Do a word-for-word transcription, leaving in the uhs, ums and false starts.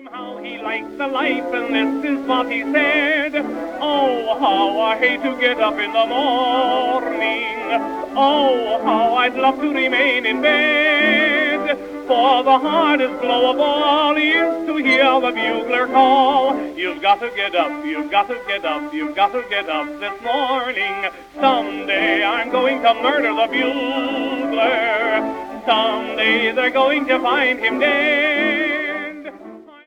How he likes the life, and this is what he said. Oh, how I hate to get up in the morning. Oh, how I'd love to remain in bed. For the hardest blow of all is to hear the bugler call. You've got to get up, you've got to get up, you've got to get up this morning. Someday I'm going to murder the bugler. Someday they're going to find him dead.